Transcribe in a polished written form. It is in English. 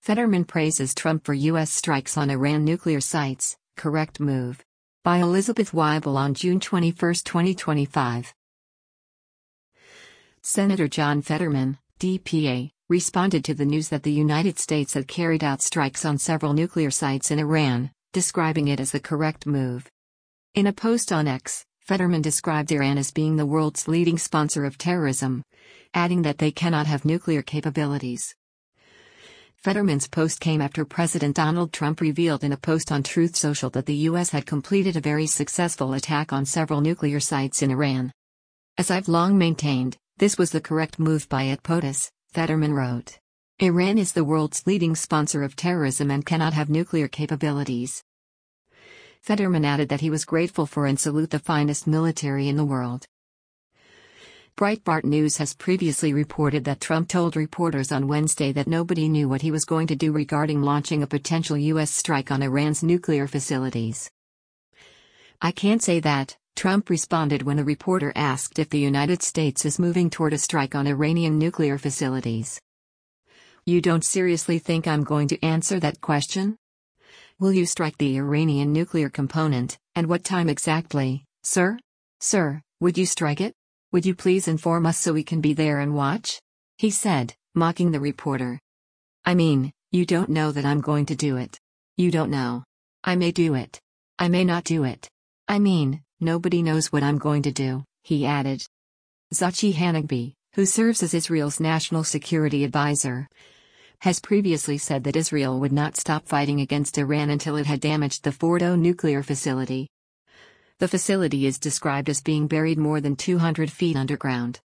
Fetterman praises Trump for U.S. strikes on Iran nuclear sites, correct move. By Elizabeth Weibel on June 21, 2025. Senator John Fetterman, DPA, responded to the news that the United States had carried out strikes on several nuclear sites in Iran, describing it as the correct move. In a post on X, Fetterman described Iran as being the world's leading sponsor of terrorism, adding that they cannot have nuclear capabilities. Fetterman's post came after President Donald Trump revealed in a post on Truth Social that the U.S. had completed a very successful attack on several nuclear sites in Iran. As I've long maintained, this was the correct move by it POTUS, Fetterman wrote. Iran is the world's leading sponsor of terrorism and cannot have nuclear capabilities. Fetterman added that he was grateful for and salute the finest military in the world. Breitbart News has previously reported that Trump told reporters on Wednesday that nobody knew what he was going to do regarding launching a potential U.S. strike on Iran's nuclear facilities. "I can't say that," Trump responded when a reporter asked if the United States is moving toward a strike on Iranian nuclear facilities. "You don't seriously think I'm going to answer that question? Will you strike the Iranian nuclear component, and what time exactly, sir? Sir, would you strike it? Would you please inform us so we can be there and watch?" he said, mocking the reporter. "I mean, you don't know that I'm going to do it. You don't know. I may do it. I may not do it. I mean, nobody knows what I'm going to do," he added. Zachi Hanegbi, who serves as Israel's national security advisor, has previously said that Israel would not stop fighting against Iran until it had damaged the Fordo nuclear facility. The facility is described as being buried more than 200 feet underground.